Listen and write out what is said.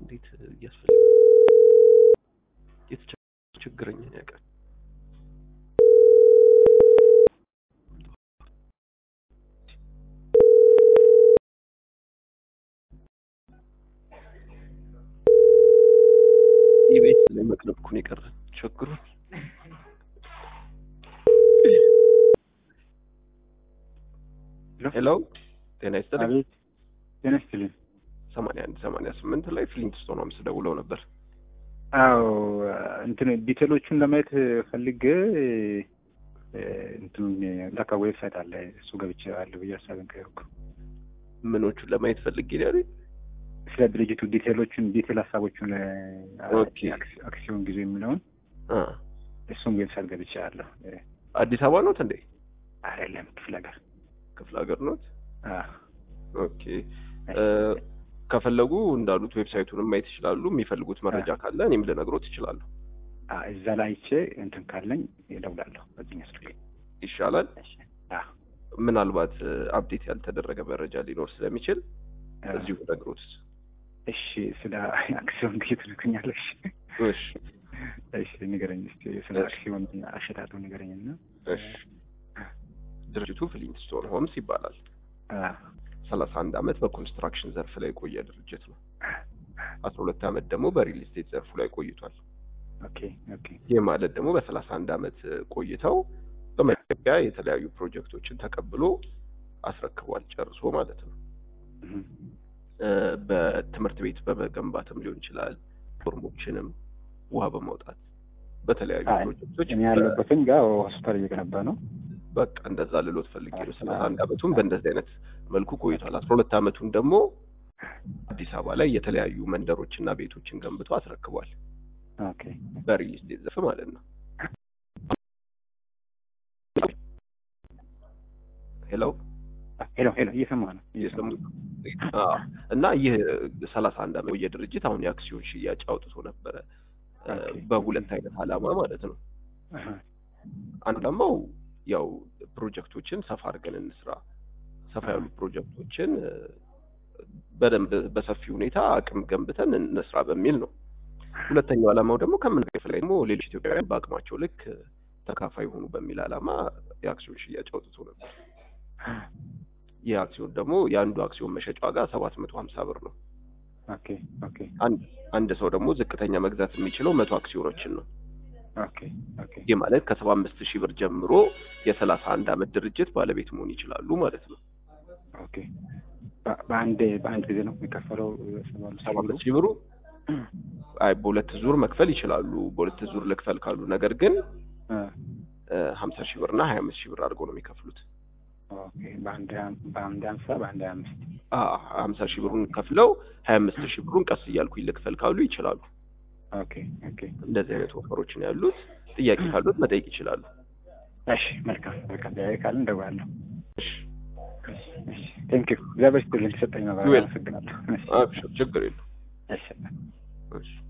እንዴት ያስፈልጋል የተቸገረኝ ያውቃል ኢቤስ ላይ መቅለብ ኩን ይቀር ቸግሩ ሄሎ ጤና ይስጥልኝ አቤት ጤና ይስጥልኝ 8188 ላይ ፍሊንትስቶን አምስ ደውለው ነበር አዎ እንትን ዲቴሎቹን ለማየት ፈልጌ እንትን ለካ ዌብሳይት አለ እሱ ገብቼ አለው ያሳብን ከይርኩ ምኖቹን ለማየት ፈልጌ ነው ስለ ድርጅቱ ዲቴሎቹን ዲቴል ሐሳቦቹን አክሲዮን ጊዜ የሚለውን እሱም ዌብሳይት ገብቼ አለው አዲስ አበባ ነው እንዴ አይደለም ክፍለ ሀገር ነው ኦኬ ከፈለጉ እንዳሉት ዌብሳይቱን ማየት ይችላሉ የሚፈልጉት መረጃ ካለ እኔም ልነግሮት ይችላል እዛ ላይ እንትን ካለኝ እደውላለሁ በዚህ መስሪያ ይሻላል ምናልባት አፕዴት ያልተደረገ መረጃ ሊኖር ስለሚችል እዚሁ ነግሮት እሺ ስለ አክሲዮን ግይት ልከኛለሽ እሺ ንገረኝ እስቲ ስለ አክሲዮን አሸጣጡ ንገረኝና እሺ ድርጅቱ ፍሊንትስቶን ሆምስ ይባላል 31 አመት በኮንስትራክሽን ዘርፍ ላይ ቆየ ድርጅት ነው 12 አመት ደግሞ በሪል ስቴት ዘርፍ ላይ ቆይቷል ኦኬ ይሄ ማለት ደግሞ በ31 አመት ቆይተው በመጀመሪያ የተለያዩ ፕሮጀክቶችን ተቀብሎ አስረክቧል ጨርሶ ማለት ነው በትምህርት ቤት በመገንባትም ሊሆን ይችላል ፎርሞችንም ውሃ በማውጣት በተለያዩ ፕሮጀክቶች ያለበትን ጋር ሆስፒታል እየገነባ ነው በቃ እንደዛ ልሎት ፈልጌ ነው 31 አመቱን በእንደዚህ አይነት መልኩ ቆይቷል 12 አመቱን ደግሞ አዲስ አበባ ላይ የተለያዩ መንደሮችና ቤቶችን ገንብቶ አስረክቧል ኦኬ በሪል ስቴት ዘርፍ ማለት ነው ሄሎ እየሰማህ ነው እና ይህ 31 አመት የድርጅት አሁን የአክሲዮን ሽያጭ አውጥቶ ነበር በሁለት አይነት አላማ ማለት ነው አንደኛው ያው ፕሮጀክቶችን ሰፋ አድርገን እንስራ ሰፋ ያሉ ፕሮጀክቶችን በደንብ በሰፊ ሁኔታ አቅም ገንብተን እንስራ በሚል ነው ሁለተኛው አላማው ደግሞ ከመንገፈላይ ደግሞ ሌሎች ኢትዮጵያውያን በአቅማቸው ልክ ተካፋይ ሆኑ በሚል አላማ የአክሲዮን ሽያጭ አውጥቶ ነበር የአክሲዮን ደግሞ የአንዱ አክሲዮን መሸጫ ዋጋ 750 ብር ነው ኦኬ አንድ ሰው ደግሞ ዝቅተኛ መግዛት የሚችለው 100 አክሲዮኖችን ነው ኦኬ ይሄ ማለት ከ75000 ብር ጀምሮ የ31 አመት ድርጅት ባለቤት መሆን ይችላሉ ማለት ነው ኦኬ በአንድ ጊዜ ነው የሚከፈለው 75000 ብሩ አይ በሁለት ዙር መክፈል ይችላሉ በሁለት ዙር ልክፈል ካሉ ነገር ግን 50000 ብርና 25000 ብር አድርገው ነው የሚከፍሉት ኦኬ በአንድ 50 በአንድ 25 50000 ብሩን ከፍለው 25000 ብሩን ቀስ እያልኩ ይልክፈል ካሉ ይችላሉ ኦኬ እንደዚህ አይነት ኦፈሮችን ያሉት ጥያቄ ካሉት መጠየቅ ይችላሉ እሺ መልካም በቃ ጥያቄ ካለ እንደዋለሁ እሺ ቴንክ ዩ እግዚአብሔር ይስጥልኝ ተሰጠኝ ነው አመሰግናለሁ ችግር የለም እሺ